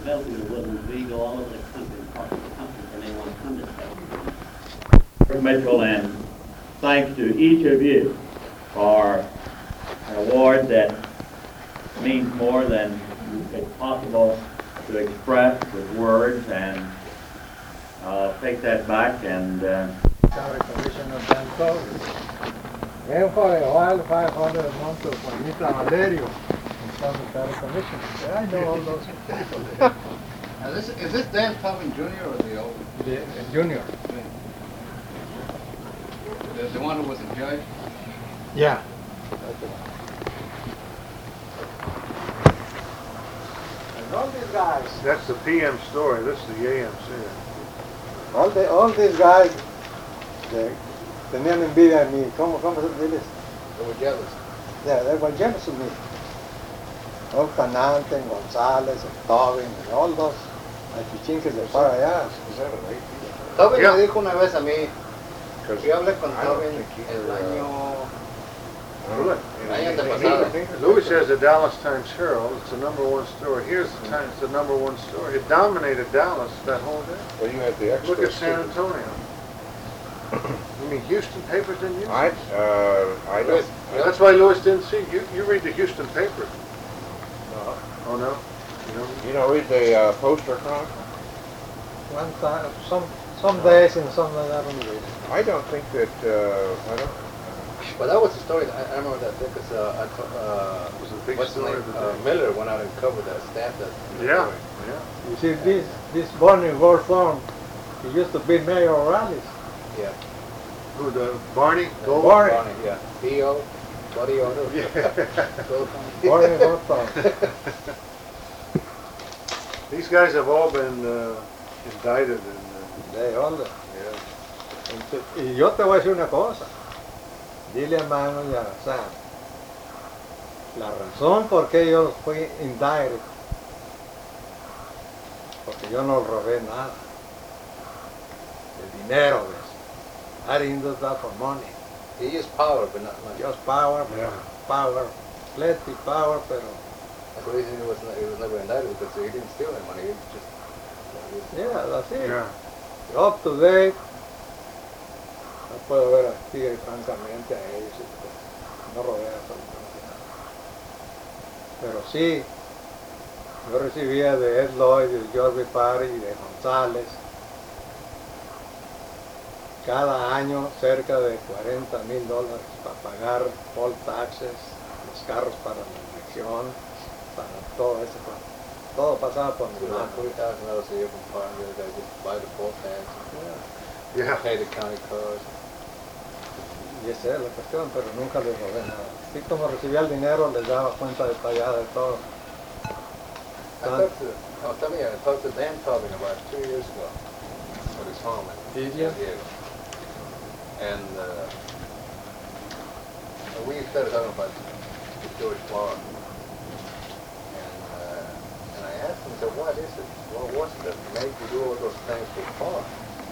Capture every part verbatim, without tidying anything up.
Bellevue, Woodland, Vigo, all over the country, parts of the country, and they want to come to Stoughton. Mitchell, and thanks to each of you for an award that means more than it's possible to express with words, and I'll take that back and uh, Commissioner Dan Torres. And for a while, five hundred a month of Juanita Valerio, County Commissioner. Yeah, I know all those people. Now this, is this Dan Tobin Junior or the old? The, the junior. The, the one who was a judge? Yeah. And all these guys. That's the P M story. This is the A M C. All, the, all these guys, they tenían envidia de mí. ¿Cómo, cómo se dice? They were jealous. Yeah, they were jealous of me. All Canante, González, and Tobin, and all those achichinques de para allá. Tobin Yeah. me dijo una vez a mí, yo hablé con Tobin el año, el año antepasado. Louis has the Dallas Times Herald. It's the number one story. Here's the Times, the number one story. It dominated Dallas that whole day. Well, you had the extras. Look at San too. Antonio. You mean Houston papers didn't use it? I, uh, I don't. That's why Louis didn't see. You you read the Houston paper. No. Oh no. You know. You don't read the uh, Poster Chronicle? One time, some, some days and some I don't read. I don't think that, uh, I don't. Well, that was the story. I, I remember that because uh, I to- uh, It was a big what's the story name? of the Uh, day. Miller went out and covered that staff that. Yeah. story. Yeah. You see, this this Barney Goldthorne, he used to be mayor of Raleigh. Yeah. Who the Barney? Gold? Barney. Barney, yeah. B O Buddy Otto. Yeah. Barney Goldthorne. These guys have all been uh, indicted and. Uh, De onda. yeah. Entonces, y yo te voy a decir una cosa. Dile a Mano y a Sam. La razón por qué yo fui indicted, porque yo no robé nada. El dinero, ¿ves? I didn't do that for money. He used power, but not money. Just power, Yeah. power, plenty power, pero That's the reason he was, he was never indicted, because he didn't steal any money. He just. yeah, that's it. Yeah. Up to date. No puedo ver a Tigre francamente a ellos. No robé absolutamente nada. Pero sí, yo recibía de Ed Lloyd, de George Parry y de González cada año cerca de cuarenta mil dólares para pagar poll taxes, los carros para la elección, para todo eso. Todo pasaba por mi So mano. forty thousand dollars a year from farm, the other guy just buy the poll tax, Yeah. pay the county cars. Y esa es la cuestión, pero nunca les robé nada. Así como recibía el dinero, les daba cuenta detallada de todo. I talked to, oh, tell me, I talked to Dan Tobin about two years ago at his home in Did San you? Diego. And uh, we started talking about George Clark. And, uh, and I asked him, I said, what is it? What was it that made you do all those things for Clark?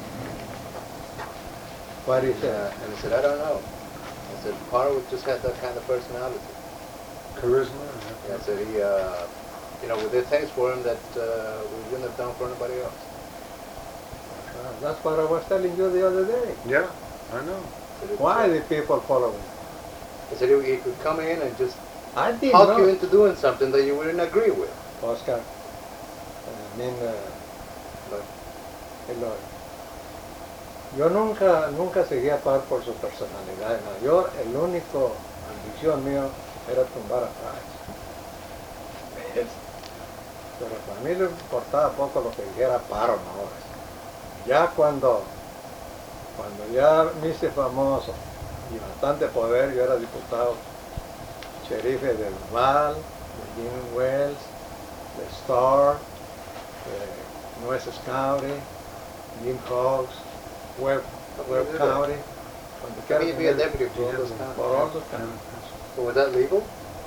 What is Uh, that? and he said, I don't know. I said, Parr would just have that kind of personality. Charisma. Yeah, I said, he, uh, you know, we did things for him that uh, we wouldn't have done for anybody else. Uh, that's what I was telling you the other day. Yeah. I know. I said, it's, Why uh, the people follow me? I said, he, he could come in and just I didn't talk know. you into doing something that you wouldn't agree with. Oscar, I mean, uh, But Eloy. Yo nunca, nunca seguí a Parr por su personalidad. No. Yo, el único ambición mío era tumbar a Price. ¿Ves? Pero para mí le importaba poco lo que dijera Parr o no. Ya cuando, cuando ya me hice famoso y bastante poder, yo era diputado, sherife de Duval, de Jim Wells, de Starr, de Nueces County, Jim Hawks, Webb, Webb County. Cuando Can quiera you be a tener- deputy for all those counties? por all those counties. So was that legal?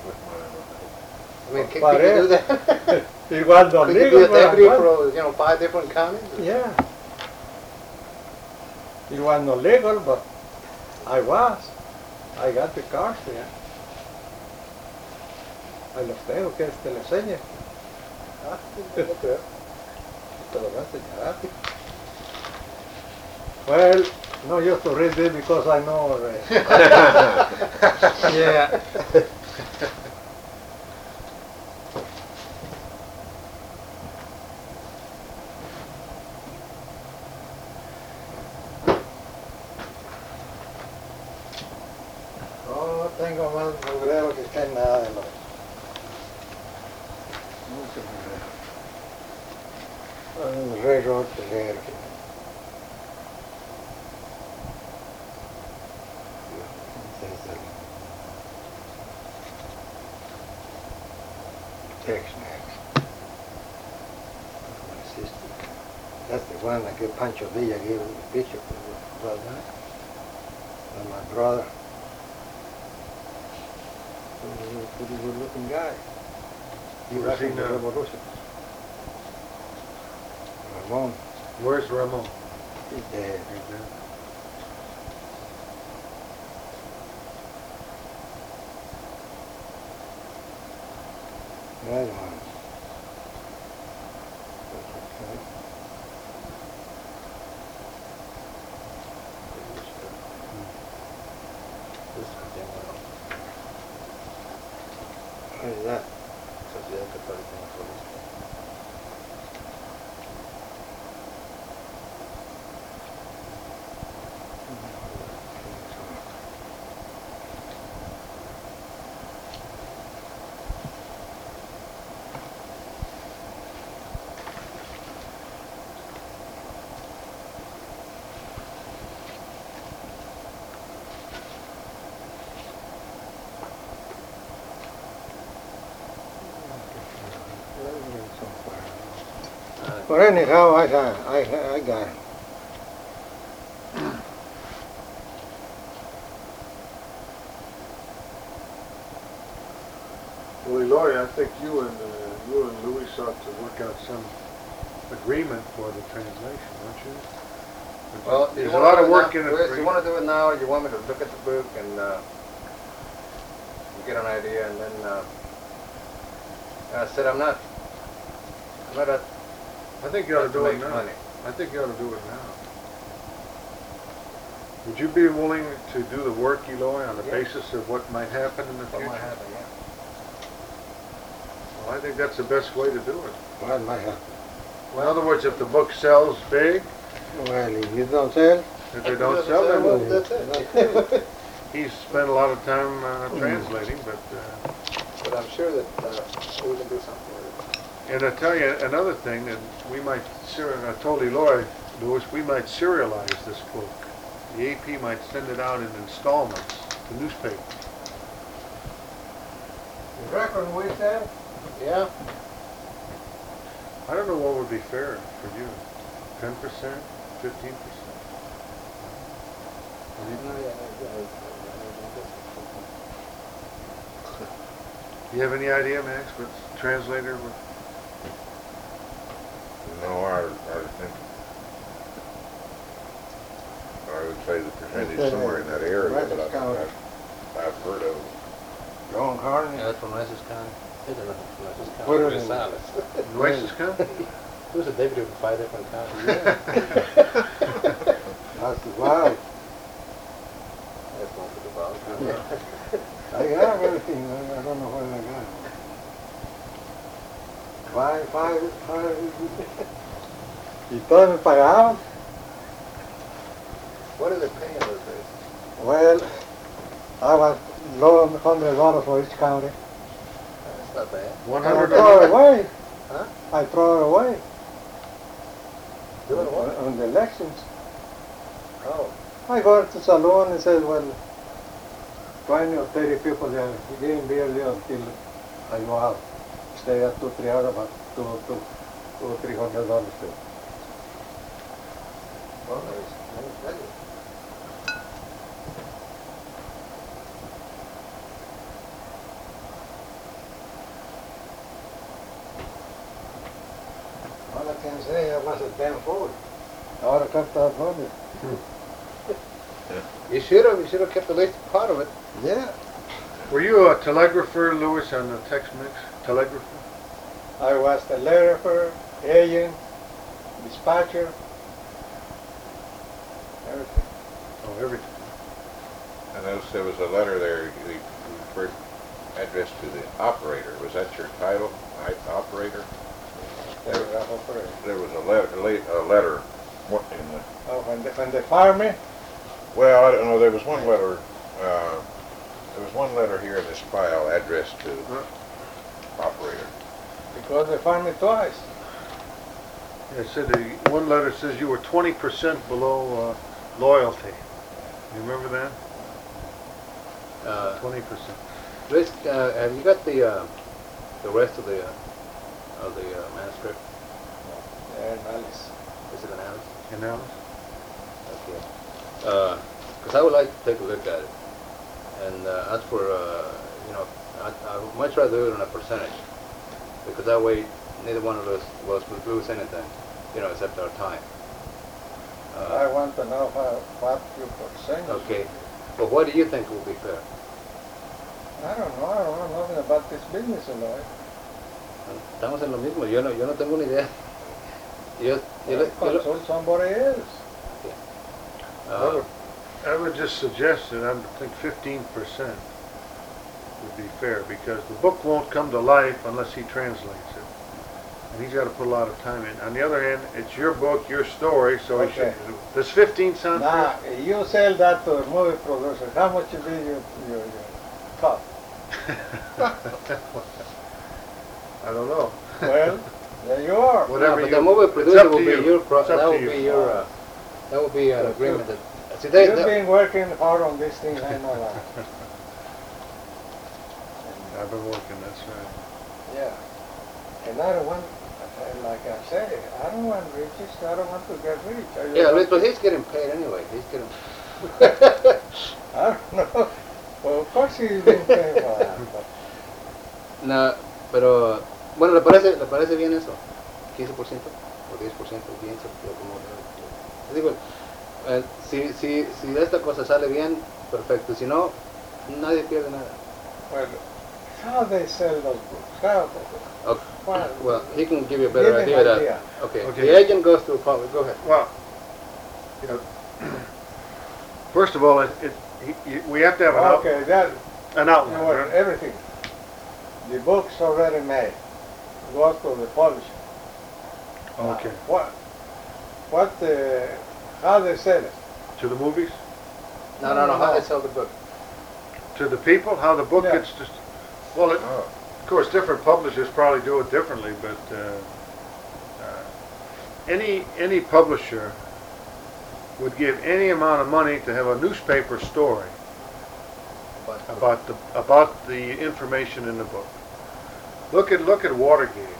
I mean, can, can Paré. you do that? Igual no Could you be legal, a but deputy I'm for, you know, five different counties? Yeah. It was not legal, but I was. I got the cards there. Ahí los tengo, que te los enseñe. Ah, okay. te lo voy a enseñar. Well, no used to read it because I know. Uh, yeah. No tengo más mugrero que cae nada de los. Mucho mugrero. Un railroad to leer. Tex-Mex. My sister. That's the one that gave Pancho Villa gave him the picture for well done. And my brother. He was a pretty good looking guy. He was Where's he in the now? revolution. Ramon. Where's Ramon? He's dead. Right there. That one. That's okay. What is that? Sociedad Católica Nacionalista. But anyhow, I got, I, I got it. Well, Eloy, I think you and uh, you and Luis ought to work out some agreement for the translation, don't you? Well, there's you a wanna lot do of it work now? in it. Luis, for you you. want to do it now, or you want me to look at the book and uh, get an idea, and then uh, I said I'm not, I'm not a, I think you ought to to do it make now. money. I think you ought to do it now. Would you be willing to do the work, Eloy, on the Yeah. basis of what might happen in the What future? might happen, yeah. Well, I think that's the best way to do it. What might happen? In other words, if the book sells big, Well, if you don't sell, if they don't sell, then Well, we'll- that's it. he's spent a lot of time uh, translating, but, uh, But I'm sure that uh, we can do something with it. and I tell you, another thing, and we might, ser- I told Eloy, Louis, we might serialize this book. The A P might send it out in installments to newspapers. you reckon we sell? Yeah. I don't know what would be fair for you. Ten percent, fifteen percent? Do you have any idea, Max, what translator would? No, I, I think, I would say the percentage somewhere in that area, but I think I've, I've heard of it. John Harney. Yeah, that's from Nueces County. It's in Nueces County. What is it? Rosales. Nueces County? Who's a deputy from five different counties? That's wild. That's one for the problem. I have everything. I I don't know where I got it. Five, five, five. ¿Y todos me pagaban? What are they paying those days? Well, I was loan hundred dollars for each county. That's not bad. One And I hundred throw it dollars? away. Huh? I throw it away Doing what? on the elections. Oh. I go to salon and said, well, twenty or thirty people there, getting barely until I go out. Stay there two, three hours, about two, two, two or three hundred dollars. Well, there's, there's plenty. All I can say, I was a damn fool. Ahora canta money. You should have, you should have kept at least part of it. Yeah. Were you a telegrapher, Louis, on the Tex-Mex? Telegrapher? I was telegrapher, agent, dispatcher, everything. Oh, everything. I noticed there was a letter there, you you referred, addressed to the operator. Was that your title, I- operator? Telegraph operator. There was a letter, a letter what, in the, Oh, when they, when they fire me, well, I don't know, there was one letter, uh, there was one letter here in this file addressed to Huh? operator. because they fire me twice. It said, the one letter says you were twenty percent below uh, loyalty. You remember that? Uh, twenty percent. Rich, uh, have you got the uh, the rest of the uh, of the uh, manuscript? Yeah, in Alice. Is it an Alice? And now? Okay. Because I would like to take a look at it. And uh, as for, uh, you know, I, I would much rather do it on a percentage. Because that way, neither one of us was would lose anything, you know, except our time. I Uh, want to know how, what you percent. okay. But what do you think will be fair? I don't know, I don't know nothing about this business, Eloy. Estamos en lo mismo. Yo no, yo no tengo una idea. Yo, yo, le- yo, le- Consult somebody else. uh, I would just suggest that I think fifteen percent would be fair, because the book won't come to life unless he translates it. And he's got to put a lot of time in. On the other hand, it's your book, your story, so he should. Okay. Does fifteen sound Now, fair? you sell that to a movie producer, how much will be your, your, your cut? I don't know. Well, there you are. no, Whatever but you. the movie it's producer up will to be you. your. Pro- It's up that to will you. be your. Uh, that will be an So, agreement. That, see, they, You've they, been working hard on this thing, I know that. I've been working, that's right. Yeah. And I don't want, uh, like I say, I don't want riches, I don't want to get rich. I just yeah, want but he's getting paid anyway. He's getting. to- I don't know. Well, of course he's been paying for that. But No, pero bueno, ¿le parece, le parece bien eso? quince por ciento o diez por ciento, pienso, yo como eh, digo, eh, si, si, si esta cosa sale bien, perfecto. Si no, nadie pierde nada. well, how they sell those books? How? Okay. Well, Well, he can give you a better Give me idea. an That, idea. okay. Okay. The agent goes to a public. Go ahead. Well, you know, first of all, it, it, he- you- we have to have an, out, okay, that, an you outline. know, right? everything. The book's already made. Goes to the publisher. Okay. What, what, uh, how they sell it? To the movies? No, no, no. How they sell the book? To the people? How the book Yeah. gets just... Well, it, Oh, of course, different publishers probably do it differently, but uh, uh, any any publisher would give any amount of money to have a newspaper story But, about the about the information in the book. Look at look at Watergate.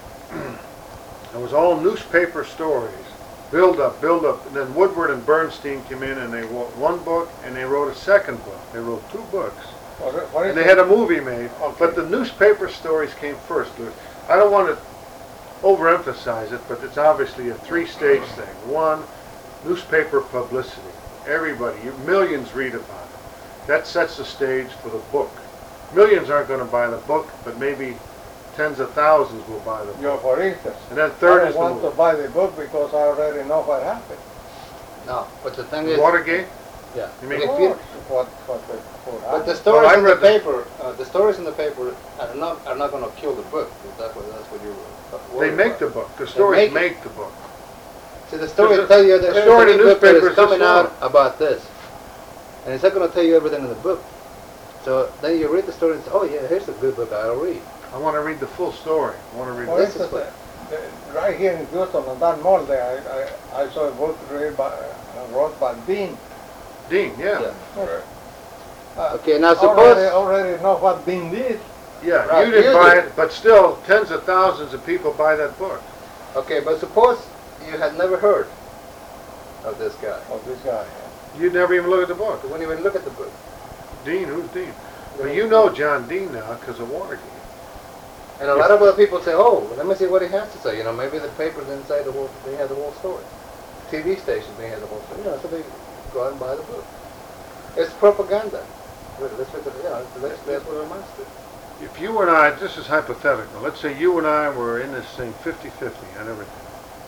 It was all newspaper stories, build up, build up, and then Woodward and Bernstein came in and they wrote one book and they wrote a second book. They wrote two books. What, what is And they it? had a movie made, Okay. but the newspaper stories came first, Louis. I don't want to overemphasize it, but it's obviously a three-stage thing. One, newspaper publicity. Everybody, you, millions read about it. That sets the stage for the book. Millions aren't going to buy the book, but maybe tens of thousands will buy the You know, book. for instance, And then I third don't is the want to movie. buy the book because I already know what happened. no, but the thing is, Watergate? yeah. You but mean- if Of you- course, what, what, the- what But the happened. stories I in the read the- paper, uh, the stories in the paper are not are not going to kill the book. If that's what that's what you were They worried make the about. book. The stories make it. make the book. See, the story There's a- tell you that a here's story a in new the book that newspaper is is this coming out long. about this, and it's not going to tell you everything in the book. So then you read the story and say, oh yeah, here's a good book I'll read. I want to read the full story. I want to read For This the is instance, uh, uh, right here in Houston, on that mall there, I, I, I saw a book read by, uh, wrote by Dean. Dean, yeah. Yeah. right. Uh, Okay, now suppose Already, already know what Dean did. Yeah, Right, you didn't you buy did. it, but still, tens of thousands of people buy that book. okay, but suppose you had never heard of this guy. Of this guy. You'd never even look at the book. You wouldn't even look at the book. Dean, who's Dean? Well, you know John Dean now because of Watergate. And a lot of other people say, oh, let me see what he has to say. You know, maybe the papers didn't say the whole, they had the whole story. T V stations, they had the whole story. You know, so they go out and buy the book. It's propaganda. Let's look at, you know, that's, that's what it amounts to. If you and I, this is hypothetical, let's say you and I were in this thing fifty-fifty on everything.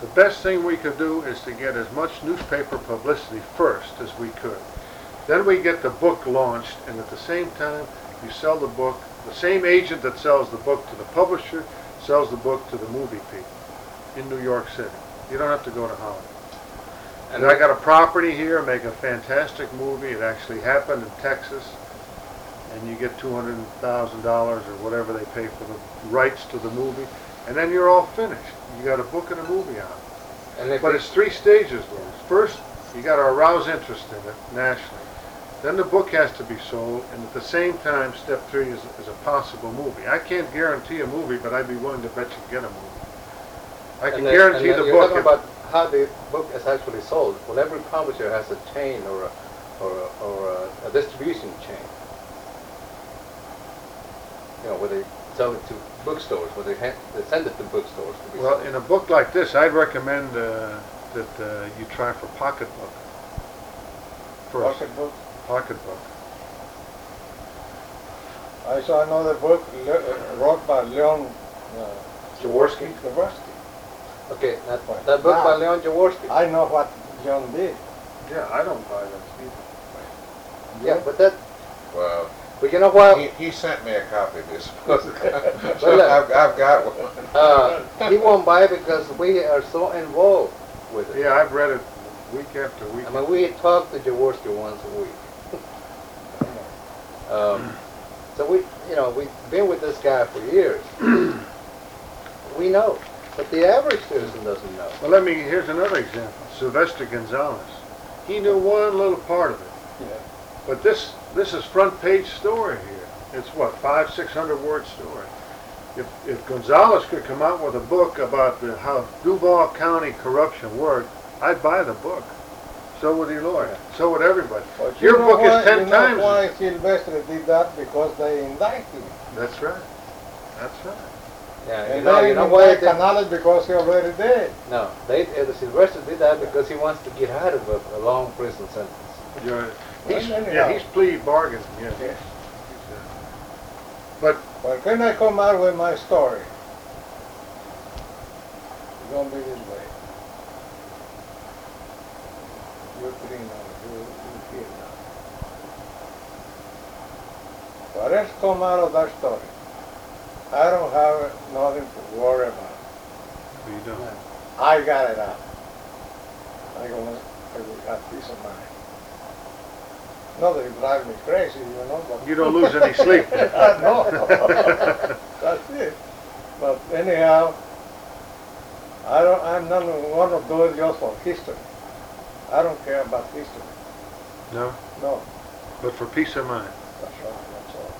The best thing we could do is to get as much newspaper publicity first as we could. Then we get the book launched, and at the same time, you sell the book. The same agent that sells the book to the publisher sells the book to the movie people in New York City. You don't have to go to Hollywood. And I got a property here, make a fantastic movie. It actually happened in Texas. And you get two hundred thousand dollars or whatever they pay for the rights to the movie. And then you're all finished. You got a book and a movie out. And if But it- it's three stages, Louis. First, you got to arouse interest in it nationally. Then the book has to be sold, and at the same time, step three is, is a possible movie. I can't guarantee a movie, but I'd be willing to bet you get a movie. I can and then- guarantee and then the you're book. talking if- about how the book is actually sold. Well, every publisher has a chain or a, or a, or a, a distribution chain. You know, where they sell it to bookstores, where they, ha- they send it to bookstores to be Well, sold. in a book like this, I'd recommend uh, that uh, you try for pocketbook. First, Pocketbook. pocketbook. I saw another book le- uh, wrote by Leon uh, Jaworski? Jaworski. Okay, that, Right. that book by Now- Leon Jaworski. I know what John did. Yeah, I don't buy that either. Yeah, but that, Well, but you know what? he, he sent me a copy of this book. Well, So look. I've, I've got one. Uh, he won't buy it because we are so involved with it. Yeah, I've read it week after week. I mean, we talk to Jaworski once a week. um, so we, you know, we've been with this guy for years. We know, but the average citizen doesn't know. Well, let me, here's another example. Sylvester Gonzalez. He knew one little part of it. Yeah. But this, this is front page story here. It's what, five, six hundred word story. If, if Gonzalez could come out with a book about the, how Duval County corruption worked, I'd buy the book. So would your lawyer. So would everybody. But Your you know book why, is ten you know times. why Sylvester did that? Because they indicted him. That's right. That's right. Yeah, you And know, they you know didn't why? indict They, Canales because he already did. no, they, uh, the Sylvester did that because he wants to get out of a, a long prison sentence. You're, Well, he's, anyhow. yeah, he's plead bargain. Yeah. Yes. But Well, when I come out with my story, it's gonna be this way. You're clean on it. You, you feel now. What else come out of that story? I don't have nothing to worry about. you don't. I got it out. I gonna, I will have peace of mind. Not that it drives me crazy, you know, but. You don't lose any sleep. No. That's it. But anyhow, I don't, I'm not one of those just for history. I don't care about history. No, No, but for peace of mind. that's right, that's all.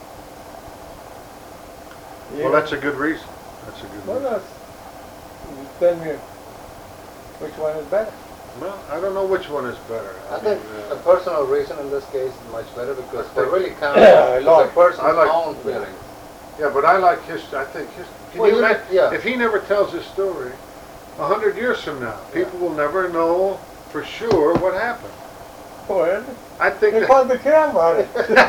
Well, that's a good reason. That's a good Well, reason. that's, you tell me which one is better. Well, I don't know which one is better. I mean, think uh, a personal reason in this case is much better because what really counts Yeah, I is like- a person's I like- own feelings. yeah, but I like history. I think history. Can Well, you you- imagine yeah. if he never tells his story, a hundred years from now, people will never know for sure what happened. Well, I think they that, call the camera.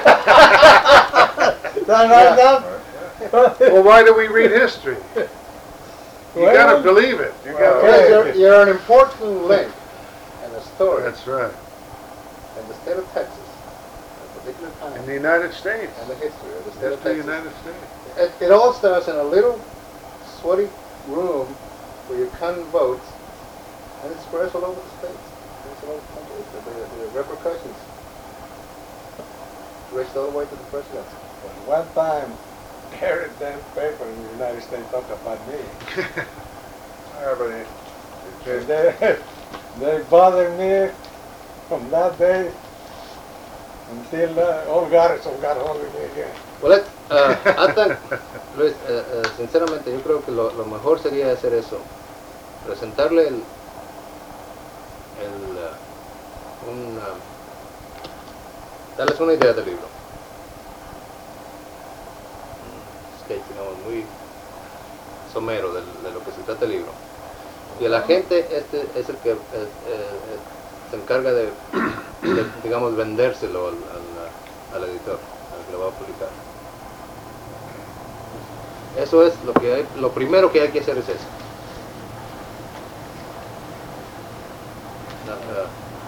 That right now? well, why do we read history? You Well, gotta believe it. You gotta. Okay. Because you're, you're an important link in a story That's right. in the state of Texas, at a particular time, In the United States. and the history of the state It's of the Texas. United States. It, it all starts in a little sweaty room where you count votes, and it spreads all over the states. It's all over the country. The, the, the repercussions reached all the way to the presidency. One time, every damn paper in the United States talked about me. Yeah, but it, it And just, they, they bothered me from that day until uh, old Garrison got hold of me again. Well, let, uh, I think, Luis, uh, uh, sinceramente, yo creo que lo, lo mejor sería hacer eso, presentarle el, el, uh, un, uh, darles una idea del libro. Un sketch, digamos, muy somero de, de lo que se trata el libro. Y el agente este es el que eh, eh, se encarga de, de, digamos, vendérselo al, al, al editor, al que lo va a publicar. Eso es lo que hay, lo primero que hay que hacer es eso.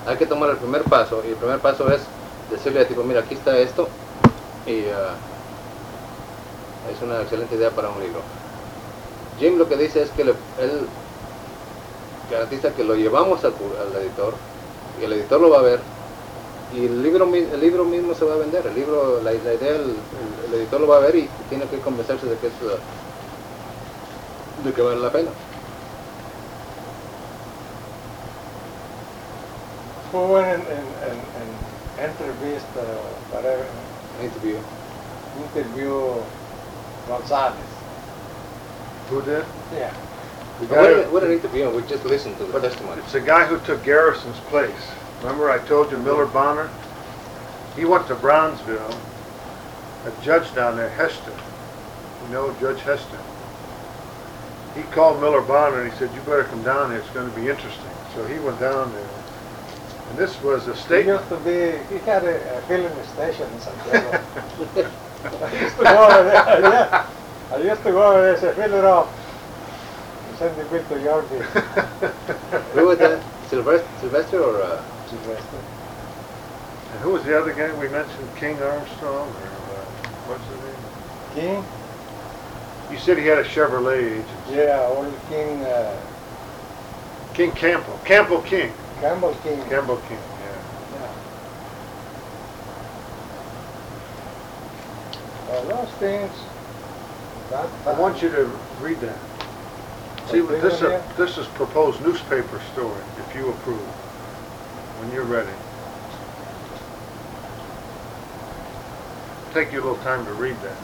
hay que tomar el primer paso, y el primer paso es decirle a tipo, mira, aquí está esto, y uh, es una excelente idea para un libro. Jim lo que dice es que le, él garantiza que lo llevamos al, al editor, y el editor lo va a ver, y el libro, el libro mismo se va a vender, el libro, la, la idea, el, el, el editor lo va a ver y tiene que convencerse de que, es, de que vale la pena. Hubo en, en, en, en entrevista, whatever, Interview. interview Gonzalez. Who did? Yeah. The What, guy, an- what an interview, we just listened to the but testimony. it's the guy who took Garrison's place. Remember I told you Miller Bonner? He went to Brownsville. A judge down there, Hester. You know Judge Hester. He called Miller Bonner and he said, you better come down here, it's going to be interesting. So he went down there. And this was a He statement. used to be, he had a, a filling station in Santiago. I used to go over there, yeah. I used to go over there, say, fill it up. And send the bill to Yorkie. Who was that? Sylvester, Sylvester or uh, Sylvester. And who was the other guy we mentioned? King Armstrong? Or uh, what's his name? King? You said he had a Chevrolet agency. Yeah, old King, uh, King Campbell. Campbell King. Campbell King. Campbell King, yeah. Yeah. Well, those things, that, I want you to read that. See, Okay, this is, yeah. this is proposed newspaper story, if you approve, when you're ready. Take you a little time to read that.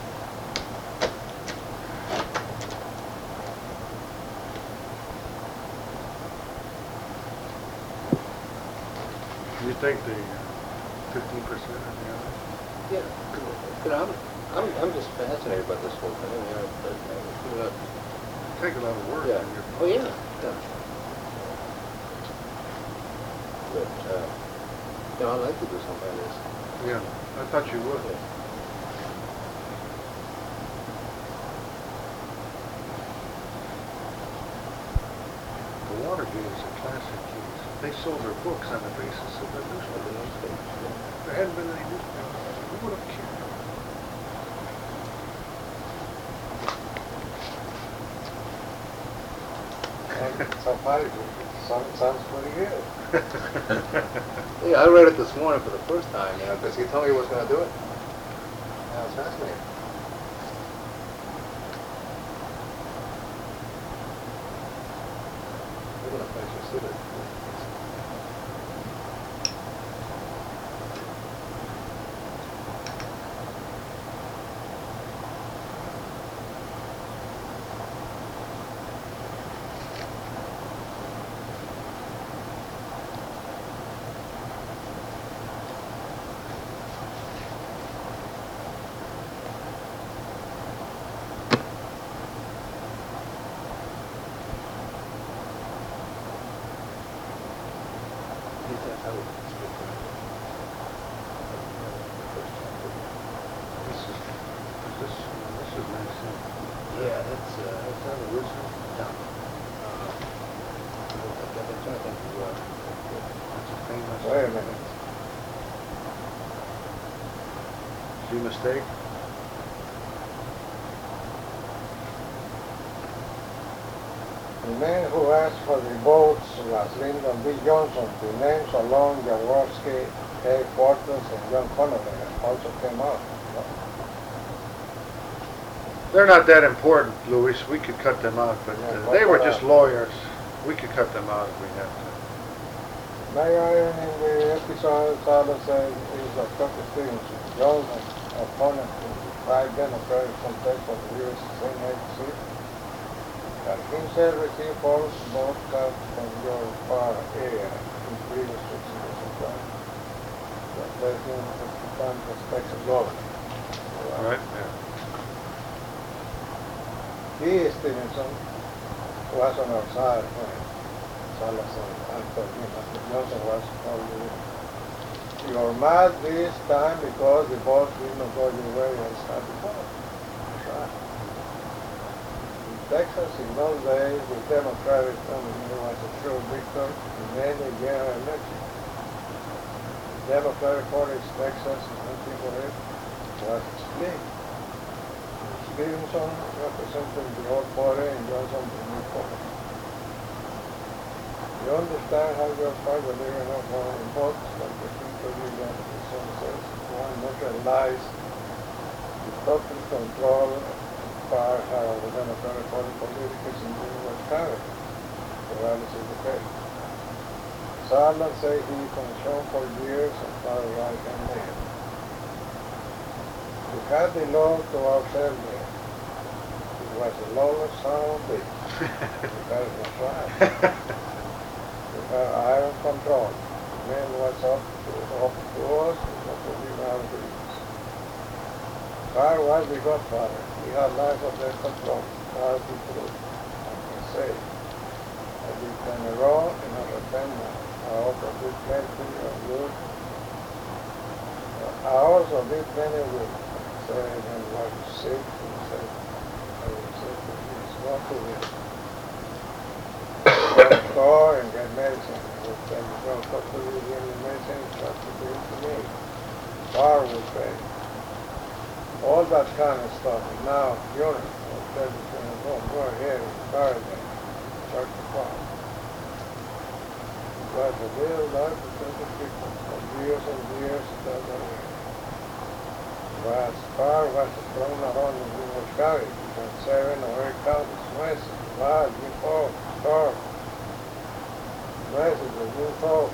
Do you think the fifteen percent of the others? yeah, you know, I'm, I'm, I'm just fascinated by this whole thing. You know, but, uh, you know, Take a lot of work. yeah. on your- Oh yeah. Yeah. But uh, you know, I'd like to do something like this. Yeah, I thought you would. Yeah. The Watergate is a classic case. They sold their books on the basis of the newspaper. If there hadn't been any newspapers, who would have cared? so far, it sounds, sounds pretty good. Yeah, I read it this morning for the first time, you know, because he told me he was going to do it. I was fascinated. We're going to place your suit. This is, this, this is nice. huh? Yeah, that's, uh, that's on the original. No. Uh, I'm trying to think of what. That's a famous. Wait a minute. See mistake? The man who asked for the votes was Lyndon B. Johnson. The names along Jaworski, A. Portas, and John Connolly also came out. No? They're not that important, Louis. We could cut them out, but Yeah, uh, cut they were them just out. lawyers. We could cut them out if we had to. May I, in the episode, Sala says, is of Doctor Stevenson. Johnson, opponent to the five Democratic contest of the U S Senate seat, that himself received false vote cards from your far area in previous situations. The president has become suspected governor. All right? Yeah. He, Stevenson, was on our side when Salazar and Anthony Johnson was probably. You're mad this time because the vote did not go your way as had before. That's right. In Texas, in those days, the Democratic nominee was a sure victor in any general election. Democratic Party, Texas, in nineteen forty-eight, was split. Stevenson represented the old party and Johnson the new party. You understand how your party will live in one votes, like the people you want to says, one neutralize the total control and power how the Democratic Party politics in West County, regardless of the case. Sutherland said he controlled for years and far right and left. We had the law to ourselves there. It was a lawless son of a bitch. Because it was right. We had iron control. The man was up to, up to us and not to leave our business. Carr was the godfather. He had life of their control. Carr the truth. I can say. I did turn a raw and I repent now. I also did plenty of good. I also did plenty of good. So when I was sick, he said, I was sick, it's not to this. Go to the store and get medicine. I would tell you, don't talk to you, give me medicine, it's not to give it to me. Bar would pay. All that kind of stuff. And now, funeral, I'll tell you, go, go ahead and car again. Start the car. But the real life between the people for years and years it doesn't work. But Carr was thrown around in Windows County, from seven or eight counties, West, Wild, New Fall, Star, West is the New Fall.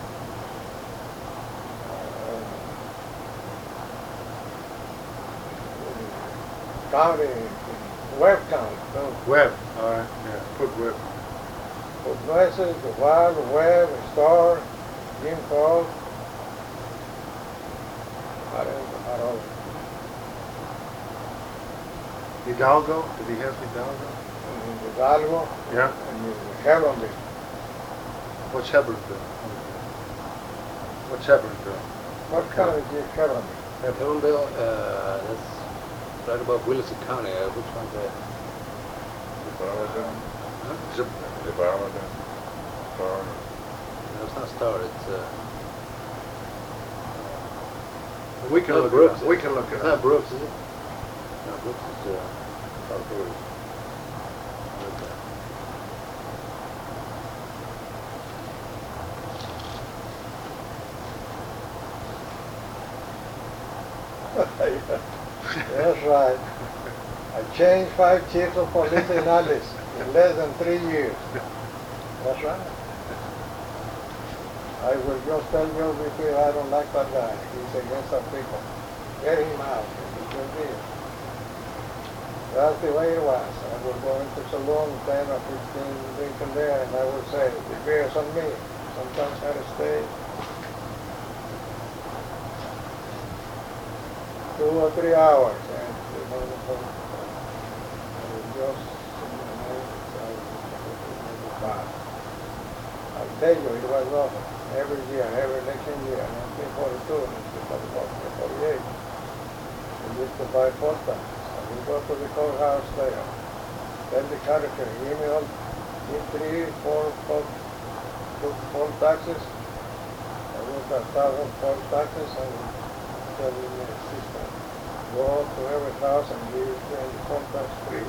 County, Webb County, so Webb, all right, yeah, put Webb. Put Nueces, the Wild, the Webb, the Star, Jim Paul. I don't know, I don't know. Hidalgo, did he have Hidalgo? And the Hidalgo, Yeah. and the Hebronville. What's Hebronville? What's Hebronville? What county is Hebronville? Hebronville, uh, that's right above Willacy County. Uh, which one's that? The Barberton? Huh? Is it, The Barberton? Star? No, it's not Star. It's uh, we can not look Brooks. it up. We can look it It's up. not Brooks, is it? No, Brooks is uh, South Florida. That's right. I changed five chiefs of police in Alice in less than three years. That's right. I will just tell you because I don't like that guy. He's against our people. Get him out. He just did. That's the way it was. I would go into saloon ten or fifteen drinking there and I would say, the beer's on me. Sometimes I had to stay two or three hours and you know, I would just I'll tell you, it was awful. Every year, every election year, nineteen forty-two, nineteen forty-eight, we used to buy post taxes. And we go to the courthouse there. Tell the character, give me all, give three, four post, post taxes. I work a thousand post taxes and tell him the system. Go to every house and give them the post tax free.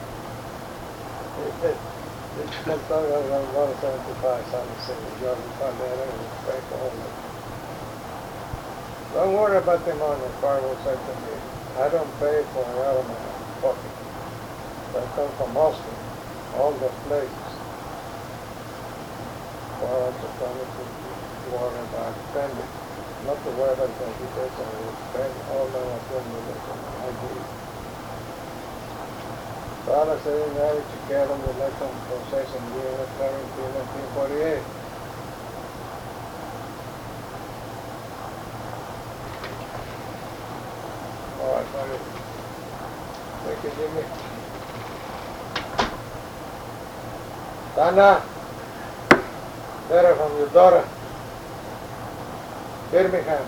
It's sometimes I got one seventy-five, seventy-six, job in Pandera and pay for all of it. Don't worry about the money, Carr will say to me. I don't pay for it out of my pocket. I come from Austin, all those places. Carr also told me to worry about spending. Not to worry about the details, I will spend all my accumulation I did. Sala said in marriage together the election process in the year nineteen forty-eight. All right, buddy. Thank you, Jimmy. Dana, letter from your daughter, Birmingham.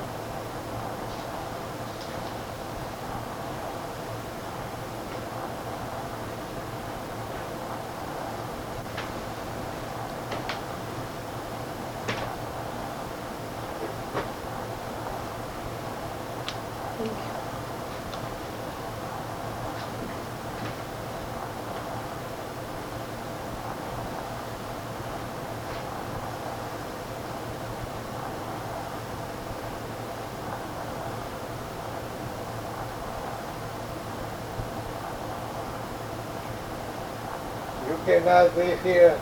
You cannot be here.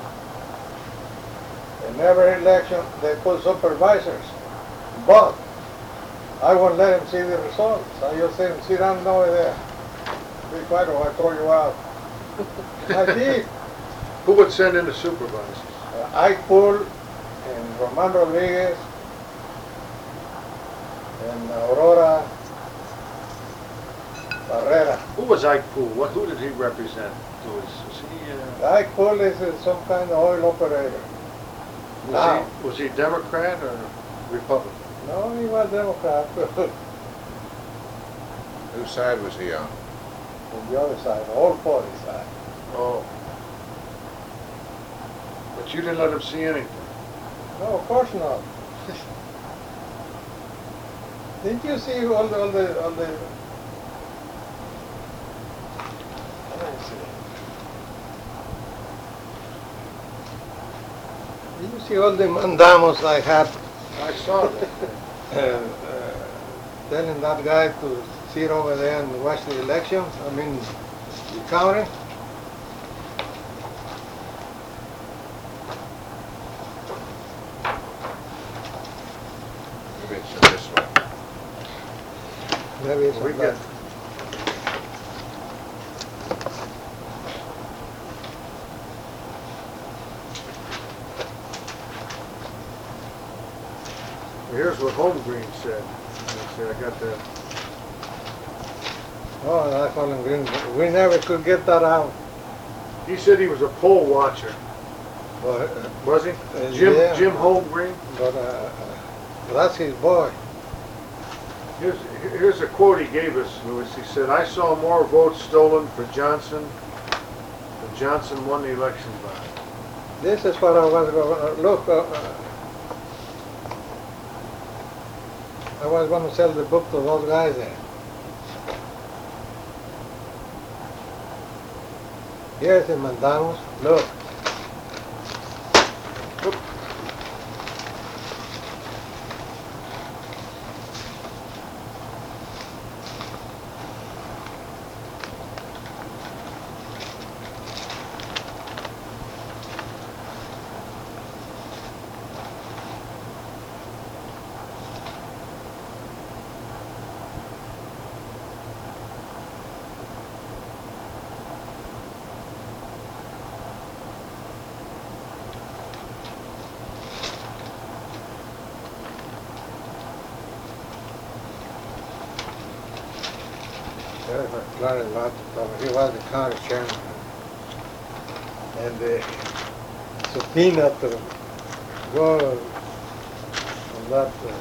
In every election, they put supervisors. But I won't let him see the results. I just say, sit down over there. Be quiet or I throw you out. I did. Who would send in the supervisors? Uh, Ike Poole and Roman Rodriguez and Aurora Barrera. Who was Ike Poole? What, who did he represent? Was, was he, uh, Ike Poole is uh, some kind of oil operator. was, Now. he, was he Democrat or Republican? No, he was Democrat. Whose side was he on? On the other side, the old party side. Oh. But you didn't let him see anything. No, of course not. Didn't you see all the, all the, all the, let me see. Did you see all the mandamos I had I saw that. uh, uh, telling that guy to sit over there and watch the elections? I mean, the counting? Maybe it's in this one. Maybe it's We on get, that. here's what Holmgreen said. Let's see, I got that. Oh, that's Holland Green. We never could get that out. He said he was a poll watcher. But, uh, Was he? Uh, Jim yeah. Jim Holmgreen? but uh, uh, that's his boy. Here's, here's a quote he gave us, Louis. He said, I saw more votes stolen for Johnson than Johnson won the election by. This is what I was going to look. Uh, uh, I was going to sell the book to those guys there. Here's the mandamus. Look. There's a Clarence Martin. He was the county chairman. And the subpoena to go on that. Uh,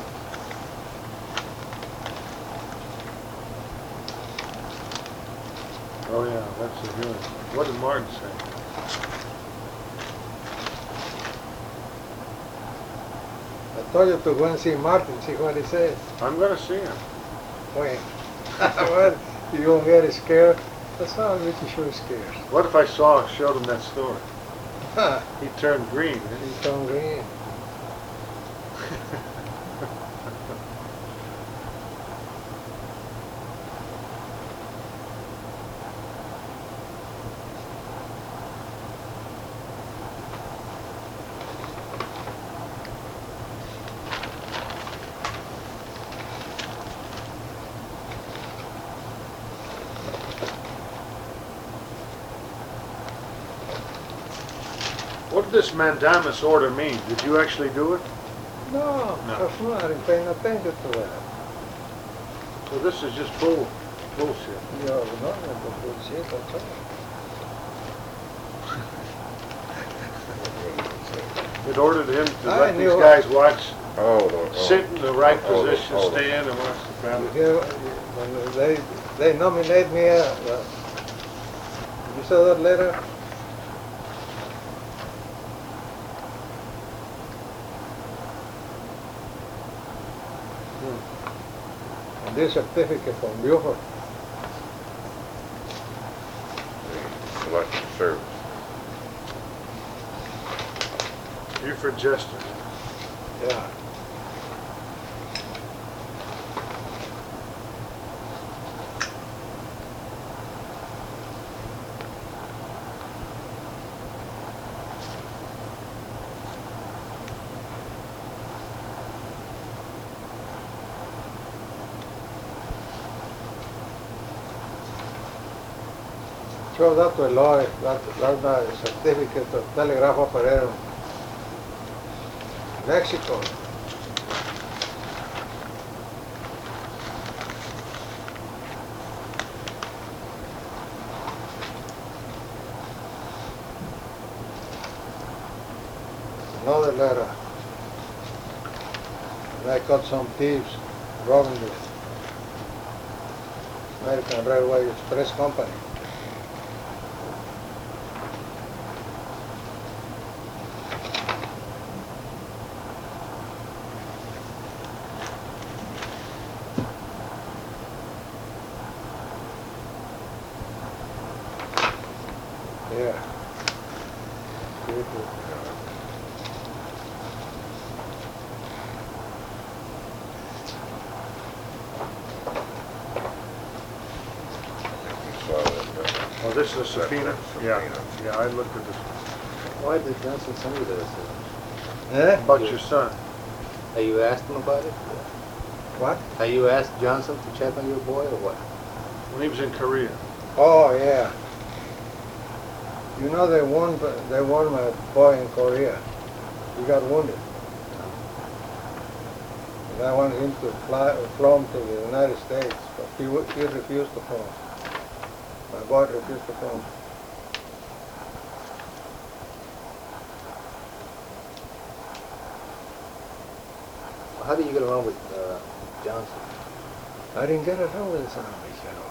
Oh yeah, that's a good. What did Martin say? I told you to go and see Martin, see what he says. I'm gonna see him. Wait. Well, you don't get scared. That's not really sure scared. What if I saw showed him that story? Ha! He turned green. eh? He's gone green. What did this mandamus order mean? Did you actually do it? No, No. of course not. I didn't pay no attention to that. So this is just bull, bullshit. Yo, no, no, bullshit, that's all. It ordered him to I let these knew- guys watch, Oh, the, oh. sit in the right Oh, the- position, oh, the- stand and watch the You ballot. hear, when they, they nominate me, uh, uh, you saw that letter? And this certificate from Buford. the election service. Buford Jester. Yeah. show that to Eloy, that, that's the certificate of telegraph operator. Mexico. Another letter. And I caught some thieves robbing the American Railway Express Company. Yeah. Good, good. So, uh, Oh, this is a subpoena? Yeah, yeah, I looked at this. Why did Johnson send you this? Eh? About your son. Have you asked him about it? What? Have you asked Johnson to check on your boy or what? When he was in Korea. Oh, yeah. You know they won, they won my boy in Korea. He got wounded. And I wanted him to fly, flown to the United States, but he, would- he refused to come. My boy refused to come. How do you get along with uh, Johnson? I didn't get along with this army,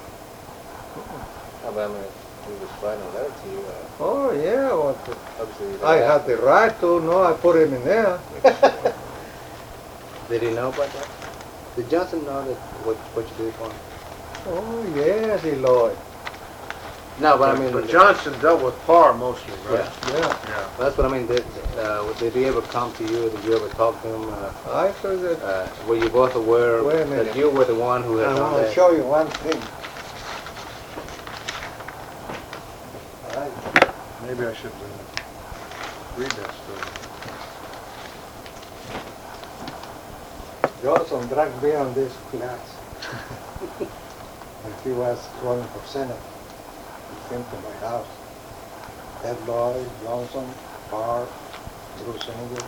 I mean, he was writing a letter to you. Uh, Oh, yeah, what the- obviously, you didn't I ask had the right to, no, I put him in there. him. Did he know about that? Did Johnson know that what what you did for him? Oh, yes, Eloy. No, but I mean, But Johnson dealt with Parr mostly, right? yeah. Yeah. Yeah. That's what I mean. Did, uh, did he ever come to you? Did you ever talk to him? Uh, I thought that, uh, were you both aware Wait a minute. that you were the one who had I done want to that? show you one thing. All right. Maybe I should uh, read that story. Johnson dragged me on this class. When he was running for Senate, he came to my house. Ted Lloyd, Johnson, Parr, Bruce Engel.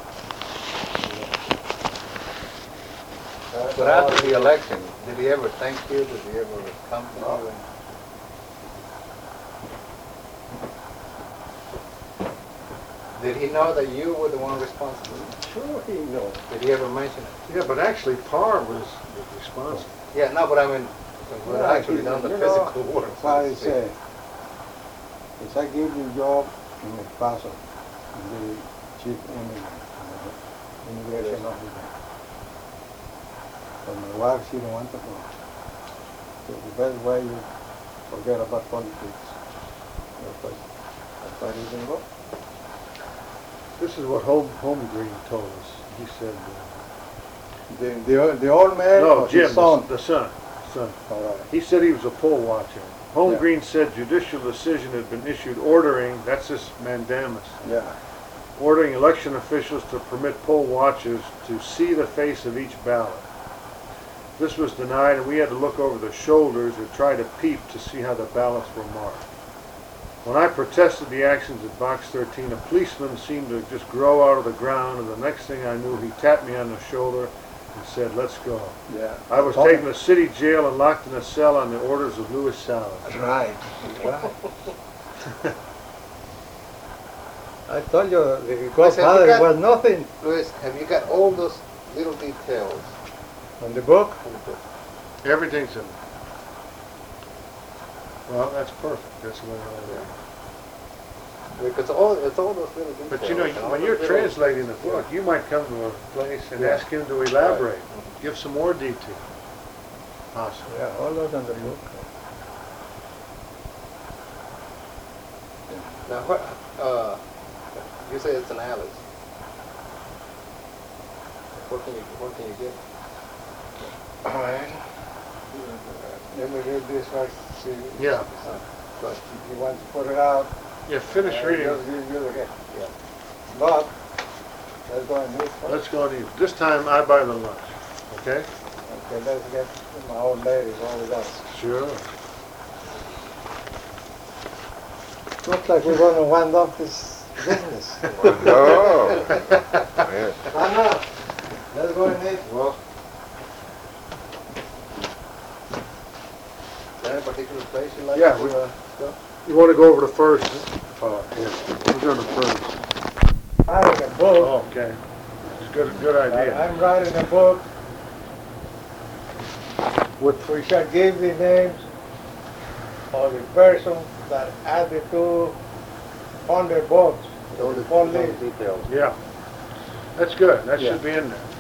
But after the election, did he ever thank you? Did he ever come to No. you? Did he know that you were the one responsible? Sure he knows. Did he ever mention it? Yeah, but actually Parr was was responsible. Yeah, no, but I mean, we're Yeah, actually he- done the you know, physical work. That's why I say, if I give you a job in El Paso, the chief immigrant, uh, immigration officer. But my wife, she don't want to go. So the best way you forget about politics. That's why, that's why he didn't go. This is what Home Holmgreen told us. He said, uh, The, the, the old man no, or Jim, his son? the, the son, son. All right. He said he was a poll watcher. Holmgreen said judicial decision had been issued ordering, that's this mandamus, Yeah. ordering election officials to permit poll watchers to see the face of each ballot. This was denied, and we had to look over the shoulders or try to peep to see how the ballots were marked. When I protested the actions at Box thirteen, a policeman seemed to just grow out of the ground, and the next thing I knew, he tapped me on the shoulder and said, "Let's go." Yeah. I was Told taken him. to city jail and locked in a cell on the orders of Louis Salad. That's right. That's right. I told you, the Listen, godfather we got- was nothing Luis, have you got all those little details on the book. in the book? Everything's in there. Well, that's perfect. That's the way I like it. Because all, it's all those little details. But you know, and all when those you're little- translating the book, you might come to a place and Yeah. ask him to elaborate, give some more detail. Possible. Yeah, all those on the book. Now, what, uh, you say it's an Alice. What can you, what can you get? All right. Let me read this first. See, Yeah. But if you want to put it out, Yeah, finish uh, reading. just give you the gift. Yeah. But let's go and eat first. Let's go and eat. This time I buy the lunch, okay? Okay, let's get my old lady all with us. Sure. Looks like we're going to wind up this business. No. Yes. Anna, let's go and eat. Well, is there any particular place you like Yeah, to we- uh, go? You want to go over the first? Uh, yeah, we're doing the first. Writing a book. Oh, okay. It's good, good idea. I'm writing a book with we shall give the names of the person that added to on their boats. All the, All all the the- details. Yeah. That's good. That Yeah. should be in there.